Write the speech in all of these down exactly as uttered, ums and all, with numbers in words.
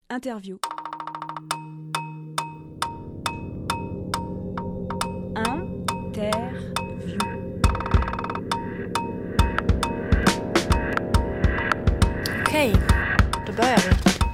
Interview. Interview. Okej, då börjar vi.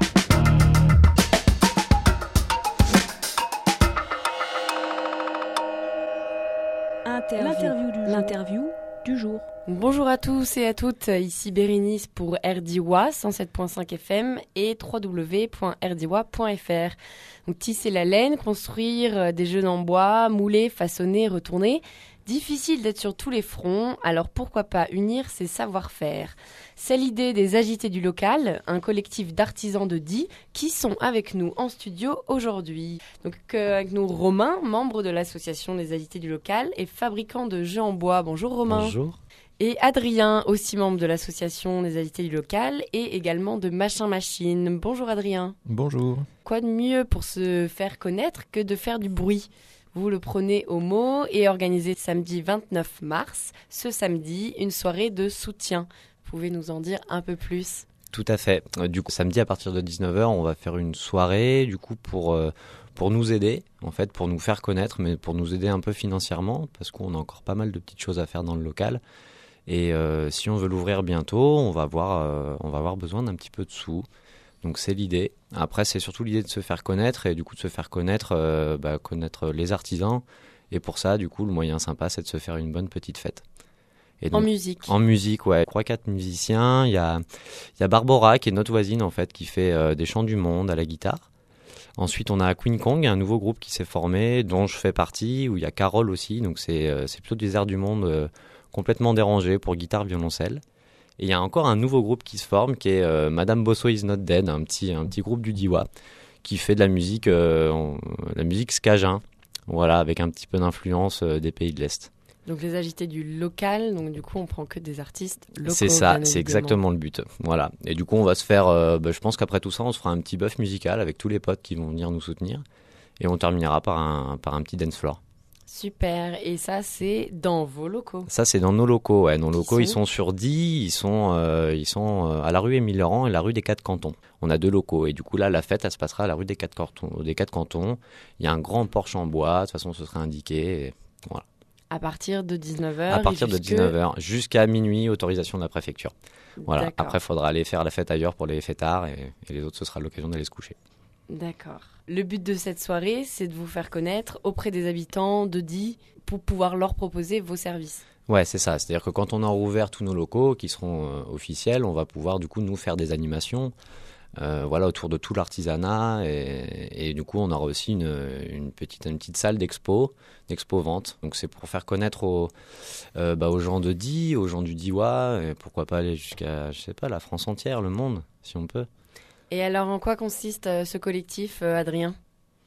Interview. L'interview du jour. L'interview du jour. Bonjour à tous et à toutes, ici Bérénice pour R D I W A cent sept virgule cinq F M et w w w point r d i w a point f r. Donc, tisser la laine, construire des jeux en bois, mouler, façonner, retourner. Difficile d'être sur tous les fronts, alors pourquoi pas unir ces savoir-faire. C'est l'idée des Agités du Local, un collectif d'artisans de Die qui sont avec nous en studio aujourd'hui. Donc euh, avec nous Romain, membre de l'association des Agités du Local et fabricant de jeux en bois. Bonjour Romain. Bonjour. Et Adrien, aussi membre de l'association des Agités du Local et également de Machin Machine. Bonjour Adrien. Bonjour. Quoi de mieux pour se faire connaître que de faire du bruit ? Vous le prenez au mot et organisez samedi vingt-neuf mars, ce samedi, une soirée de soutien. Vous pouvez nous en dire un peu plus ? Tout à fait. Du coup, samedi à partir de dix-neuf heures, on va faire une soirée du coup pour, euh, pour nous aider, en fait, pour nous faire connaître, mais pour nous aider un peu financièrement, parce qu'on a encore pas mal de petites choses à faire dans le local. Et euh, si on veut l'ouvrir bientôt, on va avoir, euh, on va avoir besoin d'un petit peu de sous. Donc c'est l'idée. Après, c'est surtout l'idée de se faire connaître et du coup de se faire connaître, euh, bah, connaître les artisans. Et pour ça, du coup, le moyen sympa, c'est de se faire une bonne petite fête. Et donc, en musique En musique, ouais. trois quatre musiciens. Il y a, il y a Barbara, qui est notre voisine, en fait, qui fait euh, des chants du monde à la guitare. Ensuite, on a Queen Kong, un nouveau groupe qui s'est formé, dont je fais partie, où il y a Carole aussi. Donc c'est, euh, c'est plutôt des airs du monde euh, complètement dérangés pour guitare, violoncelle. Et il y a encore un nouveau groupe qui se forme, qui est euh, Madame Bosso is not dead, un petit, un petit groupe du D I W A, qui fait de la musique, euh, en, la musique scagin, voilà, avec un petit peu d'influence euh, des pays de l'Est. Donc les Agités du Local, donc du coup on prend que des artistes locaux. C'est ça, c'est exactement le but, voilà. Et du coup on va se faire, euh, bah, je pense qu'après tout ça, on se fera un petit bœuf musical avec tous les potes qui vont venir nous soutenir, et on terminera par un, par un petit dance floor. Super, et ça c'est dans vos locaux. Ça c'est dans nos locaux, ouais. Nos locaux sont ils sont sur Die, ils sont, euh, ils sont euh, à la rue Émile Laurent et la rue des Quatre Cantons. On a deux locaux et du coup là la fête elle se passera à la rue des Quatre Cantons. Des Quatre Cantons. Il y a un grand porche en bois, de toute façon ce sera indiqué, et voilà. À partir de dix-neuf heures À partir jusque... de dix-neuf heures jusqu'à minuit, autorisation de la préfecture. Voilà. D'accord. Après il faudra aller faire la fête ailleurs pour les fêtards et, et les autres ce sera l'occasion d'aller se coucher. D'accord. Le but de cette soirée, c'est de vous faire connaître auprès des habitants de Die pour pouvoir leur proposer vos services. Ouais, c'est ça. C'est-à-dire que quand on a rouvert tous nos locaux qui seront euh, officiels, on va pouvoir du coup nous faire des animations euh, voilà, autour de tout l'artisanat et, et du coup on aura aussi une, une, petite, une petite salle d'expo, d'expo-vente. Donc c'est pour faire connaître aux, euh, bah, aux gens de Die, aux gens du D I W A, et pourquoi pas aller jusqu'à, je sais pas, la France entière, le monde, si on peut. Et alors, en quoi consiste euh, ce collectif, euh, Adrien ?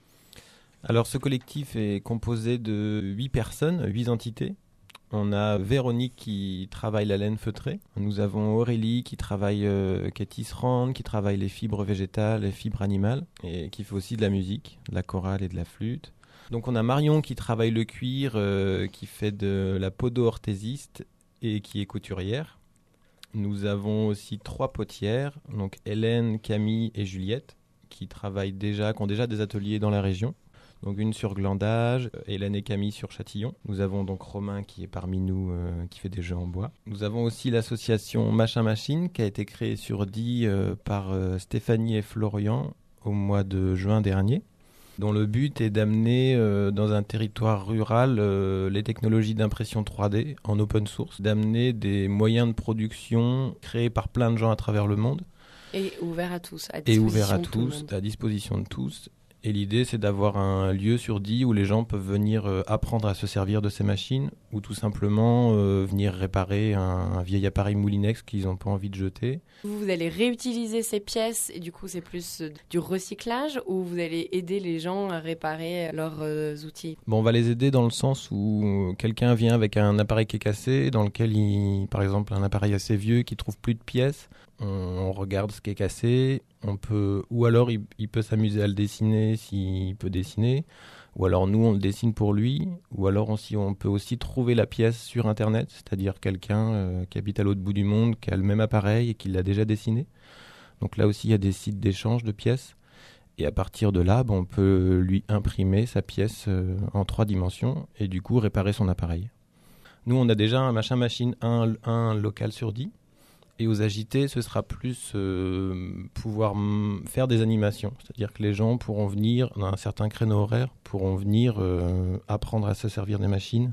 Alors, ce collectif est composé de huit personnes, huit entités. On a Véronique qui travaille la laine feutrée. Nous avons Aurélie qui travaille, euh, qui est tisserande, qui travaille les fibres végétales, les fibres animales, et qui fait aussi de la musique, de la chorale et de la flûte. Donc, on a Marion qui travaille le cuir, euh, qui fait de la podo-orthésiste et qui est couturière. Nous avons aussi trois potières, donc Hélène, Camille et Juliette, qui travaillent déjà, qui ont déjà des ateliers dans la région. Donc une sur Glandage, Hélène et Camille sur Châtillon. Nous avons donc Romain qui est parmi nous, euh, qui fait des jeux en bois. Nous avons aussi l'association Machin Machine, qui a été créée sur Die euh, par euh, Stéphanie et Florian au mois de juin dernier, dont le but est d'amener euh, dans un territoire rural euh, les technologies d'impression trois D en open source, d'amener des moyens de production créés par plein de gens à travers le monde. Et ouvert à tous, à Et disposition ouvert à de tout le tous, monde. à disposition de tous. Et l'idée, c'est d'avoir un lieu sur Die où les gens peuvent venir euh, apprendre à se servir de ces machines ou tout simplement euh, venir réparer un, un vieil appareil Moulinex qu'ils n'ont pas envie de jeter. Vous, vous allez réutiliser ces pièces et du coup, c'est plus euh, du recyclage ou vous allez aider les gens à réparer leurs euh, outils ? Bon, on va les aider dans le sens où quelqu'un vient avec un appareil qui est cassé, dans lequel, il, par exemple, un appareil assez vieux qui trouve plus de pièces. On, on regarde ce qui est cassé, on peut, ou alors il, il peut s'amuser à le dessiner s'il peut dessiner, ou alors nous on le dessine pour lui, ou alors on, si on peut aussi trouver la pièce sur internet, c'est-à-dire quelqu'un euh, qui habite à l'autre bout du monde, qui a le même appareil et qui l'a déjà dessiné. Donc là aussi il y a des sites d'échange de pièces. Et à partir de là, ben, on peut lui imprimer sa pièce euh, en trois dimensions et du coup réparer son appareil. Nous, on a déjà un machin machine, un, un local sur dix. Et aux A J T, ce sera plus euh, pouvoir m- faire des animations. C'est-à-dire que les gens pourront venir, dans un certain créneau horaire, pourront venir euh, apprendre à se servir des machines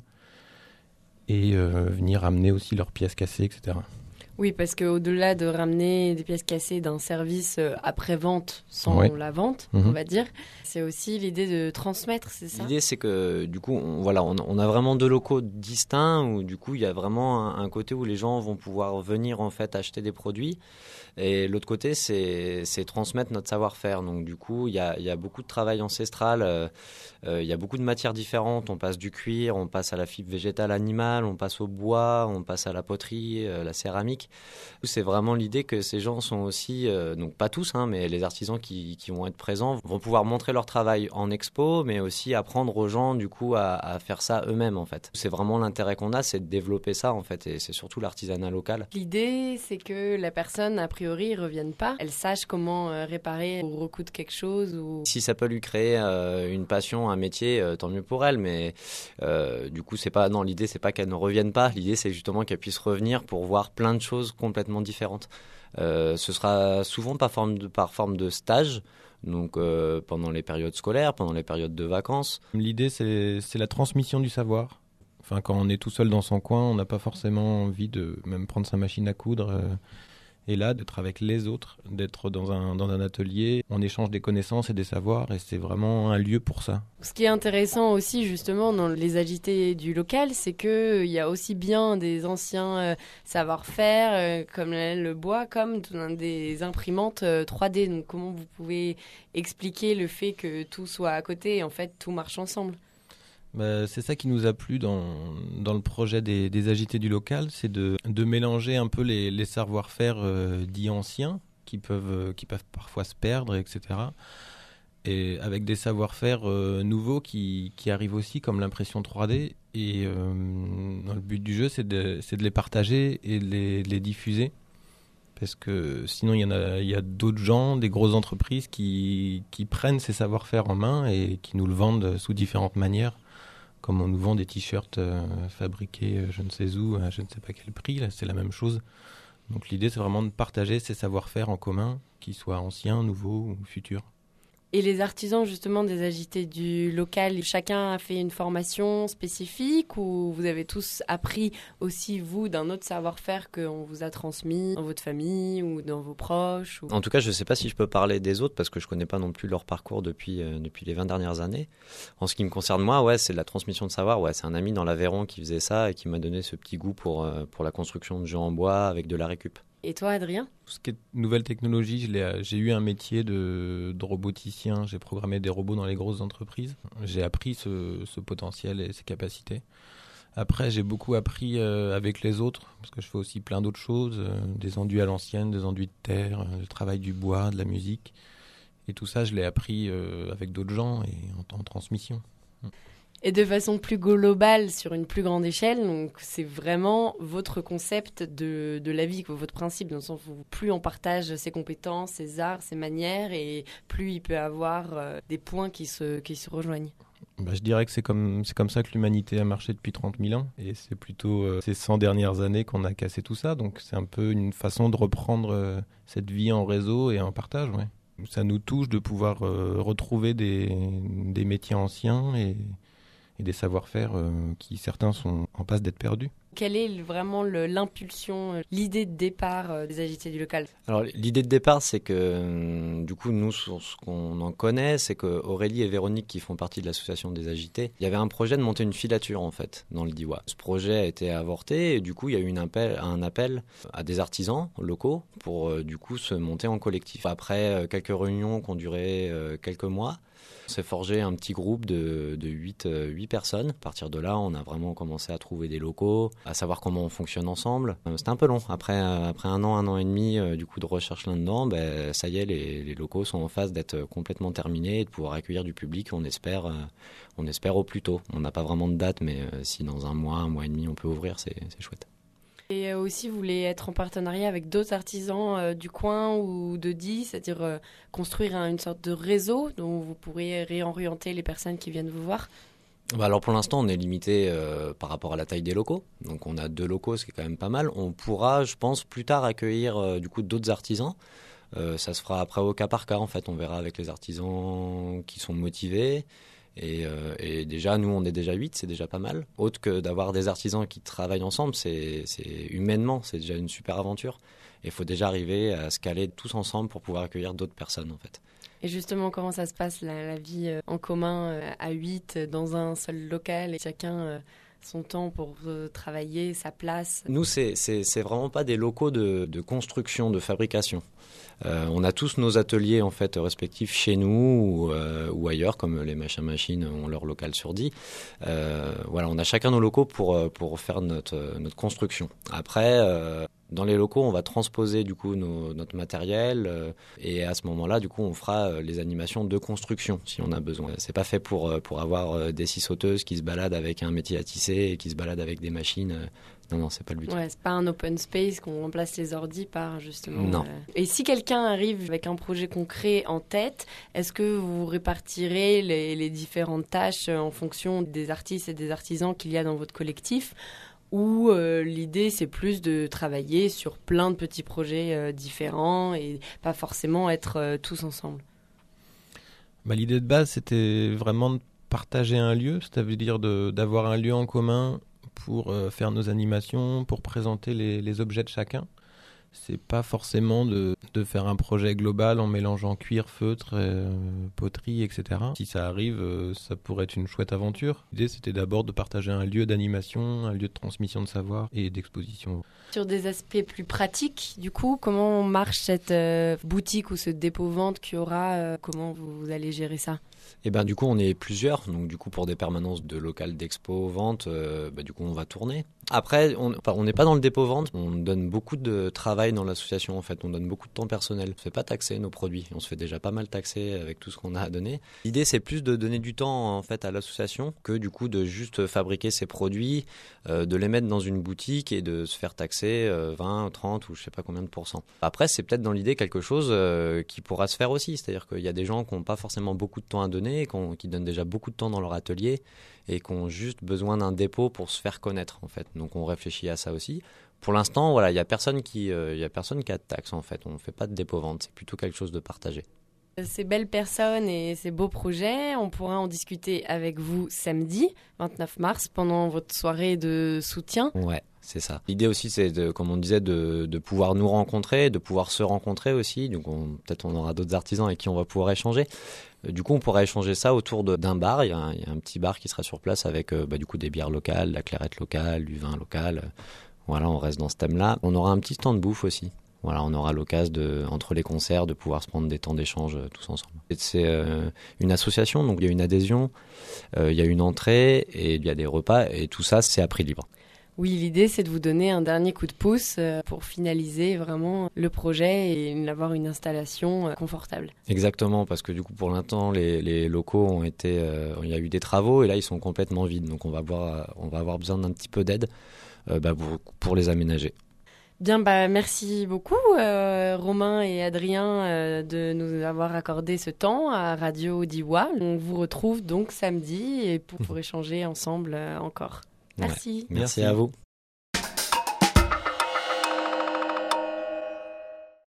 et euh, venir amener aussi leurs pièces cassées, et cetera. Oui, parce qu'au-delà de ramener des pièces cassées d'un service euh, après-vente sans Ouais. la vente, Mhm. on va dire, c'est aussi l'idée de transmettre, c'est ça ? L'idée, c'est que du coup, on, voilà, on, on a vraiment deux locaux distincts où du coup, il y a vraiment un, un côté où les gens vont pouvoir venir en fait acheter des produits, et l'autre côté, c'est, c'est transmettre notre savoir-faire. Donc du coup, il y a, il y a beaucoup de travail ancestral, euh, euh, il y a beaucoup de matières différentes. On passe du cuir, on passe à la fibre végétale animale, on passe au bois, on passe à la poterie, euh, la céramique. C'est vraiment l'idée que ces gens sont aussi, euh, donc pas tous, hein, mais les artisans qui, qui vont être présents vont pouvoir montrer leur travail en expo, mais aussi apprendre aux gens du coup à, à faire ça eux-mêmes en fait. C'est vraiment l'intérêt qu'on a, c'est de développer ça en fait, et c'est surtout l'artisanat local. L'idée, c'est que la personne, a priori, ne revienne pas. Elle sache comment euh, réparer ou recoudre quelque chose. Ou... Si ça peut lui créer euh, une passion, un métier, euh, tant mieux pour elle, mais euh, du coup, c'est pas, non, l'idée, c'est pas qu'elle ne revienne pas. L'idée, c'est justement qu'elle puisse revenir pour voir plein de choses complètement différentes. Euh, ce sera souvent par forme de, par forme de stage, donc euh, pendant les périodes scolaires, pendant les périodes de vacances. L'idée, c'est, c'est la transmission du savoir. Enfin, quand on est tout seul dans son coin, on n'a pas forcément envie de même prendre sa machine à coudre. Euh, et là, d'être avec les autres, d'être dans un, dans un atelier, on échange des connaissances et des savoirs, et c'est vraiment un lieu pour ça. Ce qui est intéressant aussi, justement, dans les agités du local, c'est qu'il y a aussi bien des anciens euh, savoir-faire, euh, comme le bois, comme des imprimantes euh, trois D. Donc, comment vous pouvez expliquer le fait que tout soit à côté et en fait, tout marche ensemble ? Bah, c'est ça qui nous a plu dans, dans le projet des, des agités du local, c'est de, de mélanger un peu les, les savoir-faire euh, dits anciens, qui peuvent, euh, qui peuvent parfois se perdre, et cetera. Et avec des savoir-faire euh, nouveaux qui, qui arrivent aussi, comme l'impression trois D. Et euh, dans le but du jeu, c'est de, c'est de les partager et de les, de les diffuser. Parce que sinon, il y en a, il y a d'autres gens, des grosses entreprises qui, qui prennent ces savoir-faire en main et qui nous le vendent sous différentes manières. Comme on nous vend des t-shirts euh, fabriqués euh, je ne sais où, à je ne sais pas quel prix, là, c'est la même chose. Donc l'idée, c'est vraiment de partager ces savoir-faire en commun, qu'ils soient anciens, nouveaux ou futurs. Et les artisans, justement, des agités du local, chacun a fait une formation spécifique ou vous avez tous appris aussi, vous, d'un autre savoir-faire qu'on vous a transmis dans votre famille ou dans vos proches ou... En tout cas, je ne sais pas si je peux parler des autres parce que je ne connais pas non plus leur parcours depuis, euh, depuis les vingt dernières années. En ce qui me concerne, moi, ouais, c'est de la transmission de savoir. Ouais, c'est un ami dans l'Aveyron qui faisait ça et qui m'a donné ce petit goût pour, euh, pour la construction de jeux en bois avec de la récup. Et toi, Adrien ? Tout ce qui est nouvelle technologie, je l'ai, j'ai eu un métier de, de roboticien. J'ai programmé des robots dans les grosses entreprises. J'ai appris ce, ce potentiel et ces capacités. Après, j'ai beaucoup appris euh, avec les autres, parce que je fais aussi plein d'autres choses, euh, des enduits à l'ancienne, des enduits de terre, euh, le travail du bois, de la musique. Et tout ça, je l'ai appris euh, avec d'autres gens et en, en transmission. Et de façon plus globale, sur une plus grande échelle, donc c'est vraiment votre concept de, de la vie, votre principe, dans le sens où plus on partage ses compétences, ses arts, ses manières, et plus il peut avoir euh, des points qui se, qui se rejoignent. Bah, je dirais que c'est comme, c'est comme ça que l'humanité a marché depuis trente mille ans. Et c'est plutôt euh, ces cent dernières années qu'on a cassé tout ça. Donc c'est un peu une façon de reprendre euh, cette vie en réseau et en partage. Ouais. Ça nous touche de pouvoir euh, retrouver des, des métiers anciens et... et des savoir-faire euh, qui, certains, sont en passe d'être perdus. Quelle est vraiment le, l'impulsion, l'idée de départ euh, des agités du local ? Alors, l'idée de départ, c'est que, euh, du coup, nous, sur ce qu'on en connaît, c'est que Aurélie et Véronique, qui font partie de l'association des agités, il y avait un projet de monter une filature, en fait, dans le Diois. Ce projet a été avorté et, du coup, il y a eu une appel, un appel à des artisans locaux pour, euh, du coup, se monter en collectif. Après euh, quelques réunions qui ont duré euh, quelques mois, on s'est forgé un petit groupe de, de huit, euh, huit personnes. À partir de là, on a vraiment commencé à trouver des locaux, à savoir comment on fonctionne ensemble. Euh, c'était un peu long. Après, euh, après un an, un an et demi euh, du coup de recherche là-dedans, ben, ça y est, les, les locaux sont en phase d'être complètement terminés et de pouvoir accueillir du public. On espère, euh, on espère au plus tôt. On n'a pas vraiment de date, mais euh, si dans un mois, un mois et demi, on peut ouvrir, c'est, c'est chouette. Et euh, aussi, vous voulez être en partenariat avec d'autres artisans euh, du coin ou de Die, c'est-à-dire euh, construire un, une sorte de réseau dont vous pourrez réorienter les personnes qui viennent vous voir. Bah alors pour l'instant, on est limité euh, par rapport à la taille des locaux. Donc on a deux locaux, ce qui est quand même pas mal. On pourra, je pense, plus tard accueillir euh, du coup d'autres artisans. Euh, ça se fera après au cas par cas. En fait, on verra avec les artisans qui sont motivés. Et, euh, et déjà, nous, on est déjà huit, c'est déjà pas mal. Autre que d'avoir des artisans qui travaillent ensemble, c'est, c'est humainement, c'est déjà une super aventure. Et il faut déjà arriver à se caler tous ensemble pour pouvoir accueillir d'autres personnes, en fait. Et justement, comment ça se passe, la, la vie euh, en commun euh, à huit, euh, dans un seul local, et chacun euh, son temps pour euh, travailler, sa place? Nous, c'est, c'est, c'est vraiment pas des locaux de, de construction, de fabrication. Euh, on a tous nos ateliers en fait respectifs chez nous ou, euh, ou ailleurs, comme les machins machines ont leur local sur Die. Euh, voilà, on a chacun nos locaux pour pour faire notre notre construction. Après, euh, dans les locaux, on va transposer du coup nos, notre matériel euh, et à ce moment-là, du coup, on fera euh, les animations de construction si on a besoin. C'est pas fait pour pour avoir euh, des scie sauteuses qui se baladent avec un métier à tisser et qui se baladent avec des machines. Euh, Non, non, c'est pas le but. Ouais, c'est pas un open space qu'on remplace les ordis par, justement... Non. Euh... Et si quelqu'un arrive avec un projet concret en tête, est-ce que vous répartirez les, les différentes tâches en fonction des artistes et des artisans qu'il y a dans votre collectif, ou euh, l'idée, c'est plus de travailler sur plein de petits projets euh, différents et pas forcément être euh, tous ensemble? Bah, l'idée de base, c'était vraiment de partager un lieu, c'est-à-dire de, d'avoir un lieu en commun pour euh, faire nos animations, pour présenter les, les objets de chacun. C'est pas forcément de, de faire un projet global en mélangeant cuir, feutre, euh, poterie, et cetera. Si ça arrive, euh, ça pourrait être une chouette aventure. L'idée, c'était d'abord de partager un lieu d'animation, un lieu de transmission de savoir et d'exposition. Sur des aspects plus pratiques, du coup, comment marche cette euh, boutique ou ce dépôt-vente qu'il y aura euh, Comment vous, vous allez gérer ça? Et ben du coup on est plusieurs, donc du coup pour des permanences de local d'expo vente, euh, bah, du coup on va tourner. Après on on n'est pas dans le dépôt vente, on donne beaucoup de travail dans l'association en fait, on donne beaucoup de temps personnel. On se fait pas taxer nos produits, on se fait déjà pas mal taxer avec tout ce qu'on a à donner. L'idée c'est plus de donner du temps en fait à l'association que du coup de juste fabriquer ces produits, euh, de les mettre dans une boutique et de se faire taxer euh, vingt, trente ou je sais pas combien de pourcents. Après c'est peut-être dans l'idée quelque chose euh, qui pourra se faire aussi, c'est-à-dire qu'il y a des gens qui n'ont pas forcément beaucoup de temps à donner, qui donnent déjà beaucoup de temps dans leur atelier et qui ont juste besoin d'un dépôt pour se faire connaître en fait. Donc on réfléchit à ça aussi. Pour l'instant, voilà, il y a personne qui, euh, il y a personne qui a de taxe en fait. On ne fait pas de dépôt vente, c'est plutôt quelque chose de partagé. Ces belles personnes et ces beaux projets, on pourra en discuter avec vous samedi vingt-neuf mars pendant votre soirée de soutien. Ouais, c'est ça. L'idée aussi, c'est de, comme on disait, de, de pouvoir nous rencontrer, de pouvoir se rencontrer aussi. Donc on, peut-être on aura d'autres artisans avec qui on va pouvoir échanger. Du coup, on pourra échanger ça autour de, d'un bar. Il y, a un, il y a un petit bar qui sera sur place avec euh, bah, du coup des bières locales, la clairette locale, du vin local. Voilà, on reste dans ce thème-là. On aura un petit stand de bouffe aussi. Voilà, on aura l'occasion de, entre les concerts, de pouvoir se prendre des temps d'échange euh, tous ensemble. Et c'est euh, une association, donc il y a une adhésion, euh, il y a une entrée et il y a des repas et tout ça, c'est à prix libre. Oui, l'idée, c'est de vous donner un dernier coup de pouce euh, pour finaliser vraiment le projet et avoir une installation euh, confortable. Exactement, parce que du coup, pour l'instant, les, les locaux ont été, euh, il y a eu des travaux et là, ils sont complètement vides. Donc, on va avoir, on va avoir besoin d'un petit peu d'aide euh, bah, pour, pour les aménager. Bien, bah, merci beaucoup euh, Romain et Adrien euh, de nous avoir accordé ce temps à Radio Diois. On vous retrouve donc samedi et pour, pour échanger ensemble euh, encore. Merci. Ouais. Merci à vous.